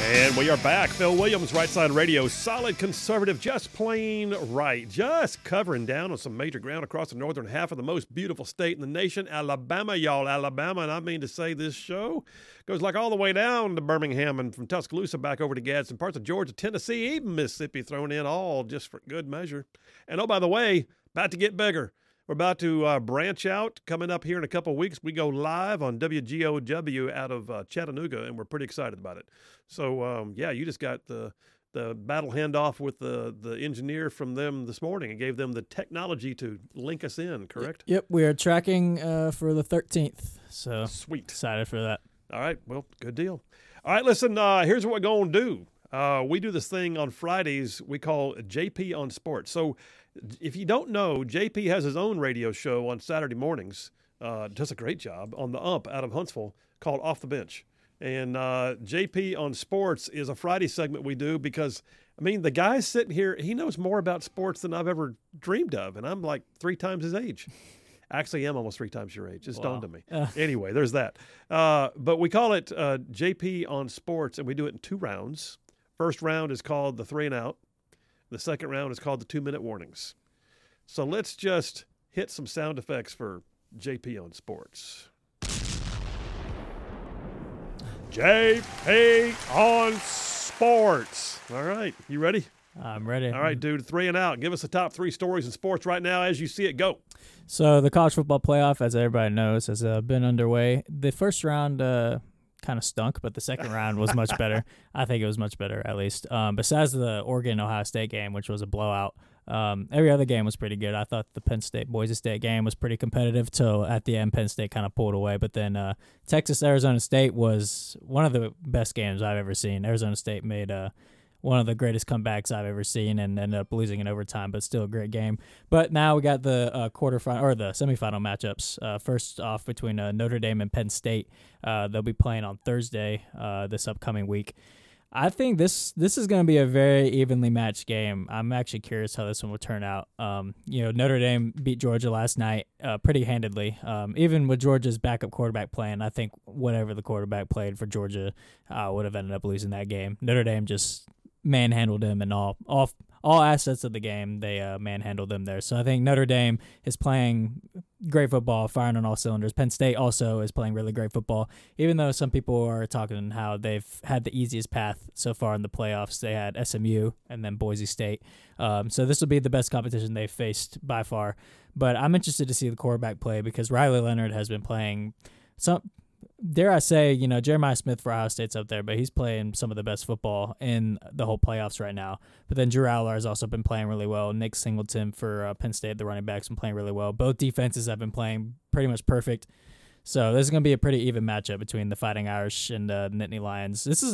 And we are back. Phil Williams, Right Side Radio, solid conservative, just plain right. Just covering down on some major ground across the northern half of the most beautiful state in the nation, Alabama, y'all. Alabama, and I mean to say this show goes like all the way down to Birmingham and from Tuscaloosa back over to Gadsden, parts of Georgia, Tennessee, even Mississippi thrown in, all just for good measure. And oh, by the way, about to get bigger. We're about to branch out. Coming up here in a couple of weeks, we go live on WGOW out of Chattanooga, and we're pretty excited about it. So, you just got the battle handoff with the engineer from them this morning and gave them the technology to link us in, correct? Yep, we are tracking for the 13th. So sweet. Excited for that. All right, well, good deal. All right, listen, here's what we're going to do. We do this thing on Fridays we call JP on Sports. So if you don't know, JP has his own radio show on Saturday mornings, does a great job on the UMP out of Huntsville called Off the Bench. And JP on Sports is a Friday segment we do because, I mean, the guy's sitting here, he knows more about sports than I've ever dreamed of, and I'm like 3 times his age. Actually, I'm almost 3 times your age. It's dawned on me. Anyway, there's that. But we call it JP on Sports, and we do it in 2 rounds. First round is called the 3 and Out. The second round is called the 2-minute warnings. So let's just hit some sound effects for JP on Sports. JP on Sports. All right, you ready? I'm ready. All right, dude, 3 and Out. Give us the top 3 stories in sports right now as you see it. Go. So the college football playoff, as everybody knows, has been underway. The first round kind of stunk, but the second round was much better. I think it was much better, at least. Besides the Oregon-Ohio State game, which was a blowout, every other game was pretty good. I thought the Penn State-Boise State game was pretty competitive till at the end Penn State kind of pulled away. But then Texas-Arizona State was one of the best games I've ever seen. Arizona State made one of the greatest comebacks I've ever seen and ended up losing in overtime, but still a great game. But now we got the quarterfinal or the semifinal matchups. First off, between Notre Dame and Penn State. They'll be playing on Thursday this upcoming week. I think this is going to be a very evenly matched game. I'm actually curious how this one will turn out. Notre Dame beat Georgia last night pretty handedly. Even with Georgia's backup quarterback playing, I think whatever the quarterback played for Georgia would have ended up losing that game. Notre Dame just manhandled him in all assets of the game. They manhandled them there. So I think Notre Dame is playing great football, firing on all cylinders. Penn State also is playing really great football, even though some people are talking how they've had the easiest path so far in the playoffs. They had SMU and then Boise State. So this will be the best competition they've faced by far. But I'm interested to see the quarterback play because Riley Leonard has been playing some, dare I say, Jeremiah Smith for Ohio State's up there, but he's playing some of the best football in the whole playoffs right now. But then Drew Aller has also been playing really well. Nick Singleton for Penn State, the running back's been playing really well. Both defenses have been playing pretty much perfect. So this is going to be a pretty even matchup between the Fighting Irish and the Nittany Lions. This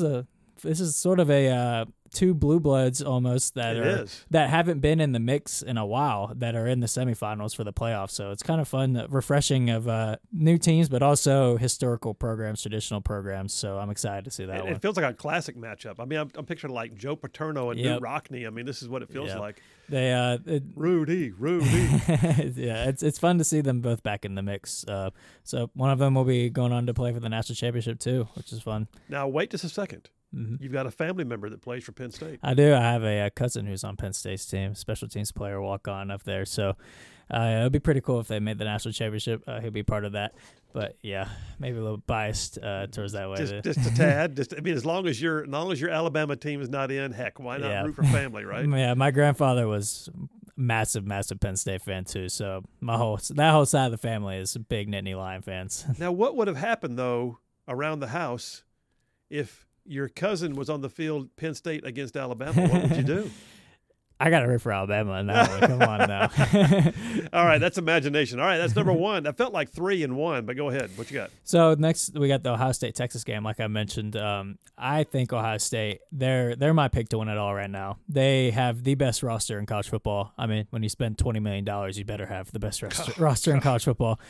is sort of a 2 blue bloods almost that haven't been in the mix in a while that are in the semifinals for the playoffs. So it's kind of fun, refreshing of new teams, but also historical programs, traditional programs. So I'm excited to see that one. It feels like a classic matchup. I mean, I'm picturing like Joe Paterno and Newt Rockne. I mean, this is what it feels like. They Rudy. Yeah, it's fun to see them both back in the mix. So one of them will be going on to play for the national championship too, which is fun. Now wait just a second. Mm-hmm. You've got a family member that plays for Penn State. I do. I have a cousin who's on Penn State's team, special teams player, walk-on up there. So it would be pretty cool if they made the national championship. He'll be part of that. But, yeah, maybe a little biased towards that way. Just a tad. As long as your Alabama team is not in, heck, why not root for family, right? Yeah, my grandfather was massive Penn State fan too. So that whole side of the family is big Nittany Lion fans. Now, what would have happened, though, around the house if your cousin was on the field, Penn State against Alabama? What would you do? I got to root for Alabama on that one. Come on now. All right, that's imagination. All right, that's number 1. That felt like 3 and 1, but go ahead. What you got? So next we got the Ohio State-Texas game, like I mentioned. I think Ohio State, they're my pick to win it all right now. They have the best roster in college football. I mean, when you spend $20 million, you better have the best roster in college football.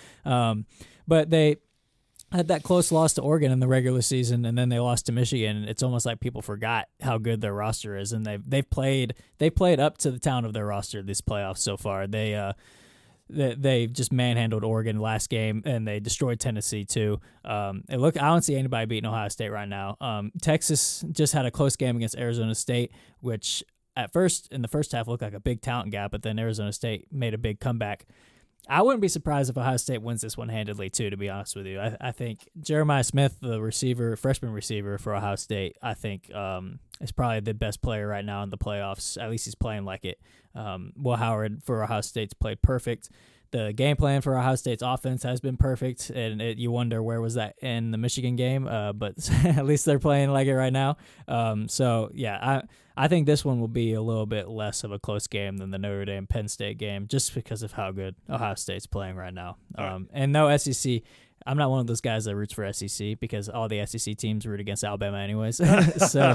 But they had that close loss to Oregon in the regular season, and then they lost to Michigan. It's almost like people forgot how good their roster is, and they've played up to the town of their roster this playoffs so far. they just manhandled Oregon last game, and they destroyed Tennessee too. I don't see anybody beating Ohio State right now. Texas just had a close game against Arizona State, which at first in the first half looked like a big talent gap, but then Arizona State made a big comeback. I wouldn't be surprised if Ohio State wins this one handedly too, to be honest with you. I think Jeremiah Smith, the freshman receiver for Ohio State, I think is probably the best player right now in the playoffs. At least he's playing like it. Will Howard for Ohio State's played perfect. The game plan for Ohio State's offense has been perfect, and you wonder where was that in the Michigan game, but at least they're playing like it right now. So, yeah, I think this one will be a little bit less of a close game than the Notre Dame-Penn State game just because of how good Ohio State's playing right now. And no SEC. I'm not one of those guys that roots for SEC because all the SEC teams root against Alabama anyways. So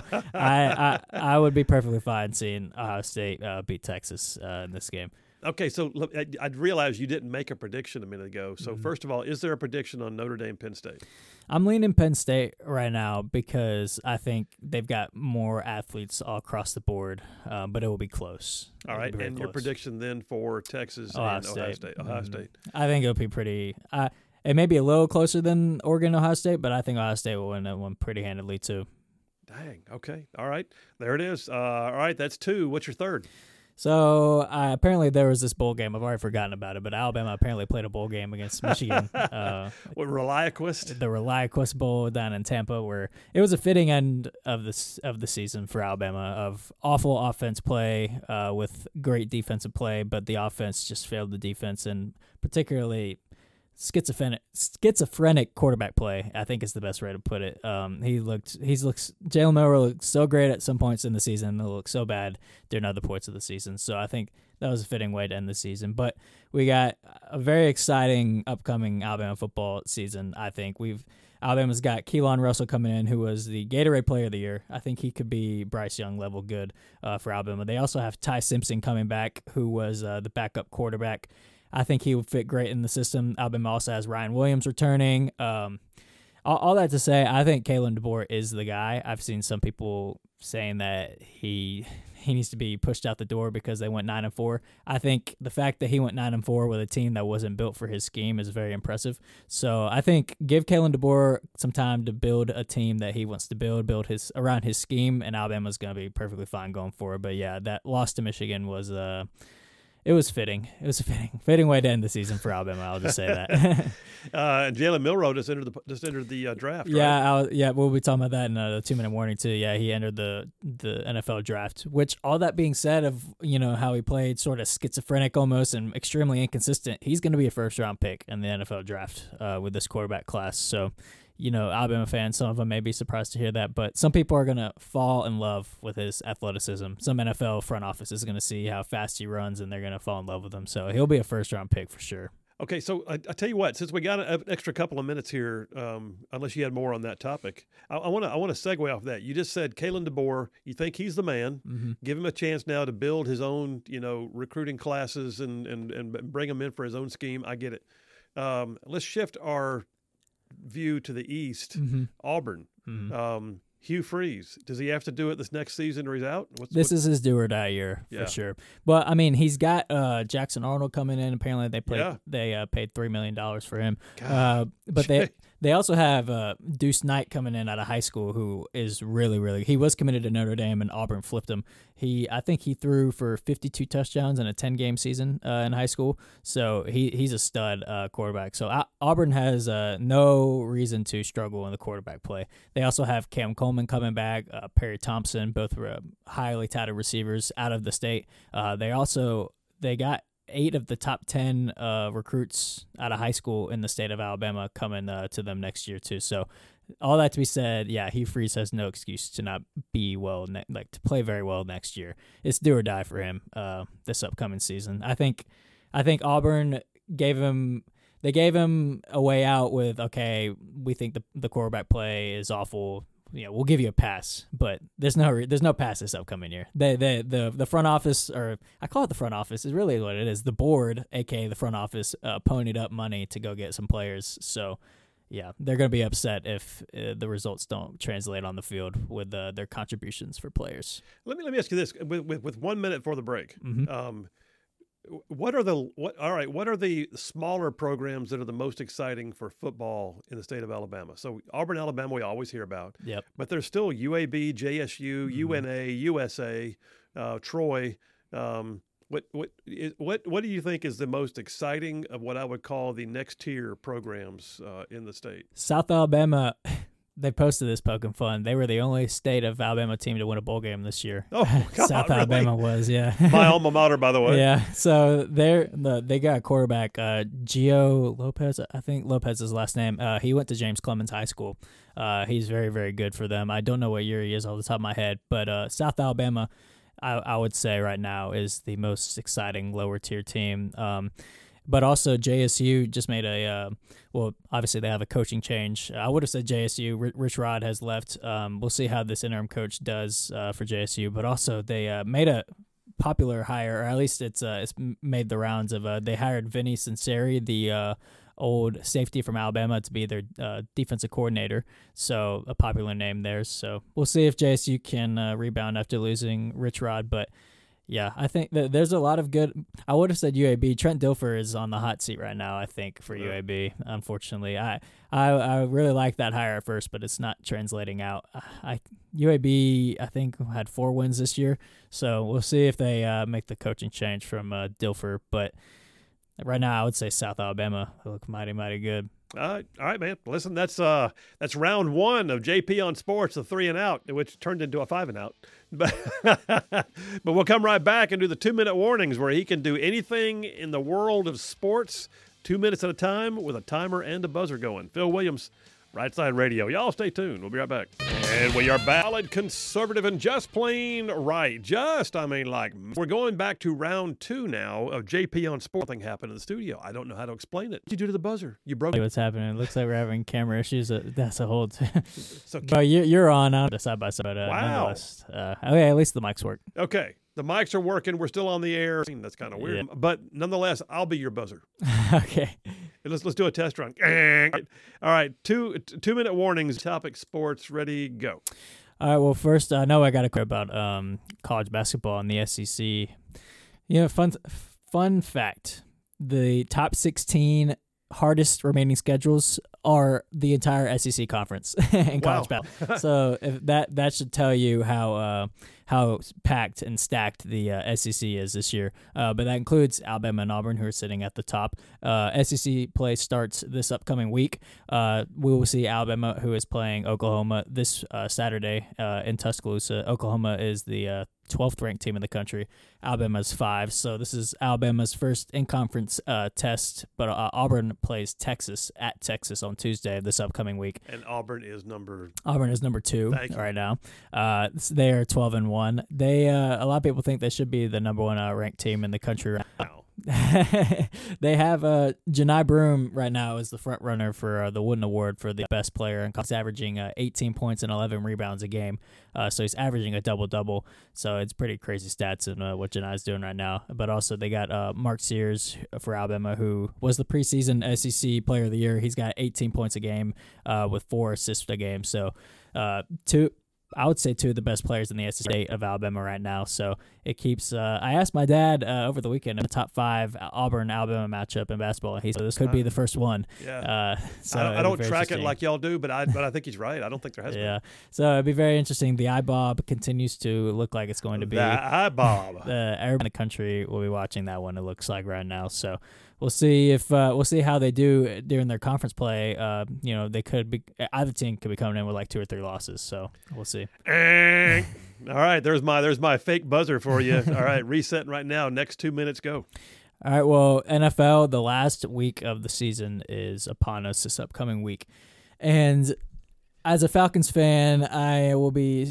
I would be perfectly fine seeing Ohio State beat Texas in this game. Okay, so look, I realized you didn't make a prediction a minute ago. So first of all, is there a prediction on Notre Dame Penn State? I'm leaning Penn State right now because I think they've got more athletes all across the board, but it will be close. All right, and your prediction then for Texas and Ohio State? Ohio State. I think it'll be pretty it may be a little closer than Oregon Ohio State, but I think Ohio State will win that one pretty handedly too. Dang, okay. All right, there it is. All right, that's 2. What's your third? So apparently there was this bowl game. I've already forgotten about it, but Alabama apparently played a bowl game against Michigan. What, ReliaQuist? The ReliaQuist Bowl down in Tampa, where it was a fitting end of the season for Alabama of awful offense play with great defensive play, but the offense just failed the defense, and particularly schizophrenic quarterback play, I think is the best way to put it. Jalen Milroe looked so great at some points in the season, and he'll look so bad during other points of the season. So I think that was a fitting way to end the season. But we got a very exciting upcoming Alabama football season. I think Alabama's got Keelan Russell coming in, who was the Gatorade Player of the Year. I think he could be Bryce Young level good for Alabama. They also have Ty Simpson coming back, who was the backup quarterback. I think he would fit great in the system. Alabama also has Ryan Williams returning. All that to say, I think Kalen DeBoer is the guy. I've seen some people saying that he needs to be pushed out the door because they went 9-4. I think the fact that he went 9-4 with a team that wasn't built for his scheme is very impressive. So I think give Kalen DeBoer some time to build a team that he wants to build around his scheme, and Alabama's going to be perfectly fine going forward. But yeah, that loss to Michigan was it was fitting. It was a fitting way to end the season for Alabama. I'll just say that. Jalen Milroe just entered the draft. Yeah, right? We'll be talking about that in a 2-minute warning too. Yeah, he entered the NFL draft. Which, all that being said, of how he played sort of schizophrenic almost and extremely inconsistent, he's going to be a first-round pick in the NFL draft with this quarterback class. So, Alabama fans, some of them may be surprised to hear that, but some people are going to fall in love with his athleticism. Some NFL front office is going to see how fast he runs, and they're going to fall in love with him. So he'll be a first-round pick for sure. Okay, so I tell you what, since we got an extra couple of minutes here, unless you had more on that topic, I want to segue off that. You just said Kalen DeBoer. You think he's the man? Mm-hmm. Give him a chance now to build his own, recruiting classes and bring him in for his own scheme. I get it. Let's shift our view to the East. Mm-hmm. Auburn. Mm-hmm. Hugh Freeze, does he have to do it this next season or he's out? This is his do or die year for sure. But I mean, he's got Jackson Arnold coming in. Apparently, they paid $3 million for him. But they also have Deuce Knight coming in out of high school, who is really, really. He was committed to Notre Dame, and Auburn flipped him. I think he threw for 52 touchdowns in a 10-game season in high school. So he's a stud quarterback. So Auburn has no reason to struggle in the quarterback play. They also have Cam Coleman coming back, Perry Thompson, both were highly touted receivers out of the state. They got 8 of the top 10 recruits out of high school in the state of Alabama coming to them next year too. So all that to be said, yeah, Hugh Freeze has no excuse to not be well, to play very well next year. It's do or die for him this upcoming season. I think Auburn gave him a way out with, okay, we think the quarterback play is awful. We'll give you a pass, but there's no pass this upcoming year. The front office, or I call it the front office, is really what it is. The board, aka the front office, ponied up money to go get some players. So, yeah, they're going to be upset if the results don't translate on the field with their contributions for players. Let me ask you this: with 1 minute for the break, mm-hmm. What are the what? All right, what are the smaller programs that are the most exciting for football in the state of Alabama? So Auburn, Alabama, we always hear about. Yep. But there's still UAB, JSU, UNA, USA, Troy. What do you think is the most exciting of what I would call the next tier programs in the state? South Alabama, they posted this poking fun. They were the only state of Alabama team to win a bowl game this year. Oh, God, South really? Alabama was, yeah. My alma mater, by the way. Yeah, so they got a quarterback, Gio Lopez. I think Lopez is his last name. He went to James Clemens High School. He's very, very good for them. I don't know what year he is off the top of my head, but South Alabama, I would say right now is the most exciting lower tier team. But also JSU just made obviously they have a coaching change. I would have said JSU. Rich Rod has left. We'll see how this interim coach does for JSU. But also they made a popular hire, or at least it's made the rounds of. They hired Vinny Sinceri, the old safety from Alabama, to be their defensive coordinator. So a popular name there. So we'll see if JSU can rebound after losing Rich Rod. But yeah, I think that there's a lot of good. I would have said UAB. Trent Dilfer is on the hot seat right now, I think, for UAB. Unfortunately, I really liked that hire at first, but it's not translating out. UAB, I think, had 4 wins this year, so we'll see if they make the coaching change from Dilfer. But right now, I would say South Alabama. They look mighty, mighty good. All right, man. Listen, that's round 1 of JP on Sports, the 3 and out, which turned into a 5 and out. But we'll come right back and do the 2-minute warnings, where he can do anything in the world of sports 2 minutes at a time with a timer and a buzzer going. Phil Williams, Right Side Radio. Y'all stay tuned. We'll be right back. And we are valid, conservative, and just plain right. We're going back to round 2 now of JP on Sport. Something happened in the studio. I don't know how to explain it. What did you do to the buzzer? You broke it. What's happening? It looks like we're having camera issues. That's a whole. So, but you're on out side by side. But, wow. Nonetheless, okay, at least the mics work. Okay. The mics are working. We're still on the air. That's kind of weird. Yeah. But nonetheless, I'll be your buzzer. Okay. Let's do a test run. All right. 2-minute warnings. Topic sports. Ready, go. All right. Well, first, I know I got to quit about college basketball and the SEC. You know, fun fact: the top 16 hardest remaining schedules are the entire SEC conference in college basketball. So if that should tell you how packed and stacked the SEC is this year. But that includes Alabama and Auburn, who are sitting at the top. SEC play starts this upcoming week. We will see Alabama, who is playing Oklahoma this Saturday in Tuscaloosa. Oklahoma is the 12th ranked team in the country. Alabama's 5. So this is Alabama's first in-conference test. But Auburn plays Texas at Texas on Tuesday of this upcoming week. And Auburn is number 2 right now. They are 12-1. They a lot of people think they should be the number 1 ranked team in the country right now. They have Janai Broome right now is the front runner for the Wooden Award for the best player, and he's averaging 18 points and 11 rebounds a game. So he's averaging a double-double. So it's pretty crazy stats in what Janai's doing right now. But also they got Mark Sears for Alabama, who was the preseason SEC Player of the Year. He's got 18 points a game with 4 assists a game. So I would say 2 of the best players in the SEC of Alabama right now. So it keeps. I asked my dad over the weekend in the top 5 Auburn-Alabama matchup in basketball. He said this could be the first one. Yeah. So I don't track it like y'all do, but I think he's right. I don't think there has been. Yeah. So it'd be very interesting. The iBob continues to look like it's going to be. The iBob. Everybody in the country will be watching that one. It looks like right now. So. We'll see how they do during their conference play. They could be either team could be coming in with like 2 or 3 losses. So we'll see. All right, there's my fake buzzer for you. All right, resetting right now. Next 2 minutes, go. All right. Well, NFL, the last week of the season is upon us this upcoming week, and as a Falcons fan, I will be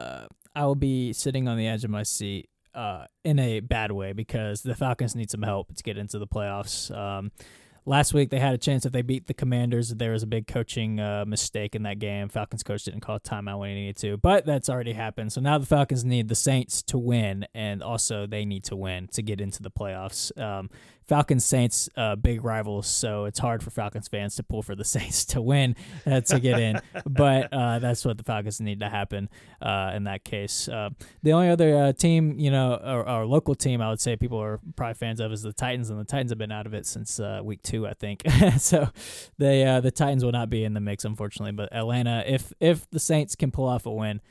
sitting on the edge of my seat. In a bad way, because the Falcons need some help to get into the playoffs. last week they had a chance if they beat the Commanders. There was a big coaching mistake in that game. Falcons coach didn't call a timeout when he needed to, but that's already happened. So now the Falcons need the Saints to win, and also they need to win to get into the playoffs. Falcons Saints big rivals, so it's hard for Falcons fans to pull for the Saints to win to get in. But that's what the Falcons need to happen in that case. The only other team, our local team, I would say people are probably fans of is the Titans, and the Titans have been out of it since week 2, I think. So the Titans will not be in the mix, unfortunately. But Atlanta, if the Saints can pull off a win,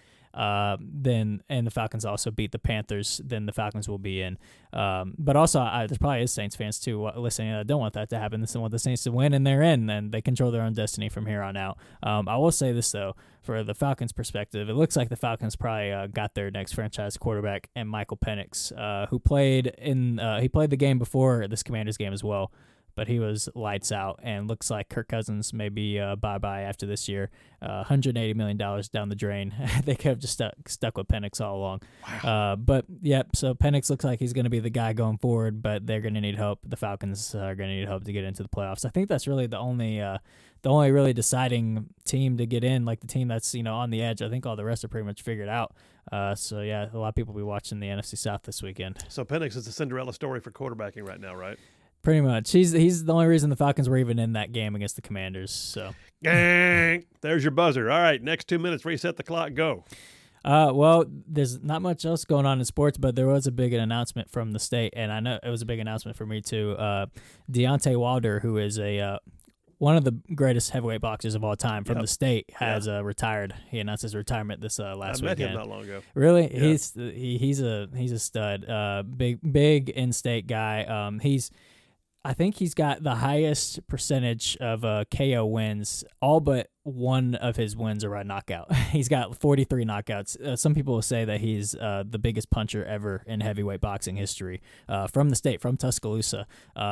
then and the Falcons also beat the Panthers, then the Falcons will be in. But also, there probably is Saints fans too listening that don't want that to happen. They want the Saints to win, and they're in, and they control their own destiny from here on out. I will say this though, for the Falcons' perspective, it looks like the Falcons probably got their next franchise quarterback, and Michael Penix, who played he played the game before this Commanders game as well. But he was lights out, and looks like Kirk Cousins may be bye-bye after this year. $180 million down the drain. They could have just stuck with Penix all along. Wow. But, so Penix looks like he's going to be the guy going forward, but they're going to need help. The Falcons are going to need help to get into the playoffs. I think that's really the only really deciding team to get in, like the team that's on the edge. I think all the rest are pretty much figured out. A lot of people will be watching the NFC South this weekend. So Penix is the Cinderella story for quarterbacking right now, right? Pretty much. He's the only reason the Falcons were even in that game against the Commanders. So, there's your buzzer. All right, next 2 minutes, reset the clock, go. Well, there's not much else going on in sports, but there was a big announcement from the state, and I know it was a big announcement for me too. Deontay Wilder, who is one of the greatest heavyweight boxers of all time from the state, has retired. He announced his retirement this last weekend. I met him not long ago. Really? Yeah. He's a stud. Big in-state guy. I think he's got the highest percentage of KO wins. All but one of his wins are by knockout. He's got 43 knockouts. Some people will say that he's the biggest puncher ever in heavyweight boxing history. From the state, from Tuscaloosa.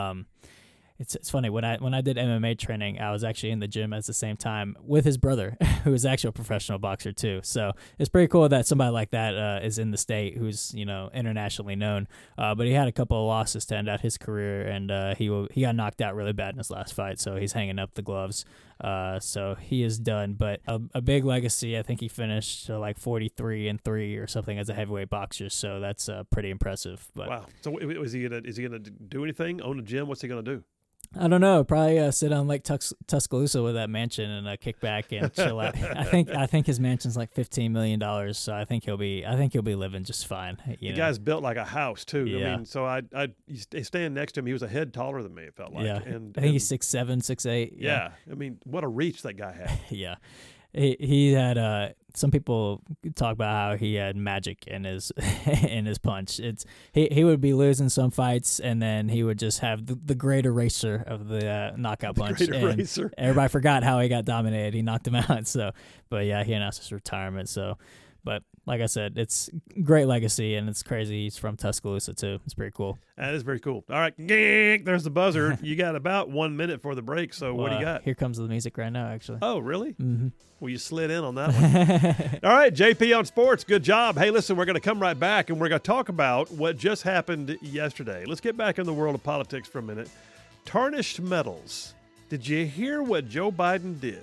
It's funny, when I did MMA training, I was actually in the gym at the same time with his brother, who is actually a professional boxer too. So it's pretty cool that somebody like that is in the state, who's internationally known. But he had a couple of losses to end out his career, and he got knocked out really bad in his last fight. So he's hanging up the gloves. So he is done. But a big legacy. I think he finished like 43-3 or something as a heavyweight boxer. So that's pretty impressive. But wow. So is he gonna do anything? Own a gym? What's he gonna do? I don't know. Probably sit on Lake Tuscaloosa with that mansion and kick back and chill out. I think his mansion's like $15 million, so I think he'll be living just fine. The guy's built like a house too. Yeah. I mean, so I stand next to him. He was a head taller than me. It felt like. Yeah. I think he's 6'7", 6'8". Yeah. I mean, what a reach that guy had. Yeah. He had some people talk about how he had magic in his punch. He would be losing some fights, and then he would just have the great eraser of the knockout punch. Great eraser. Everybody forgot how he got dominated. He knocked him out. So, but yeah, he announced his retirement. So, but like I said, it's great legacy, and it's crazy. He's from Tuscaloosa too. It's pretty cool. That is very cool. All right, there's the buzzer. You got about 1 minute for the break. So what do you got? Here comes the music right now, actually. Oh, really? Mm-hmm. Well, you slid in on that one. All right, JP on Sports. Good job. Hey, listen, we're going to come right back, and we're going to talk about what just happened yesterday. Let's get back in the world of politics for a minute. Tarnished metals. Did you hear what Joe Biden did?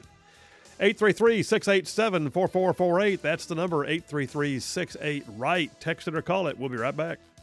833-687-4448. That's the number, 833-68-RIGHT. Text it or call it. We'll be right back.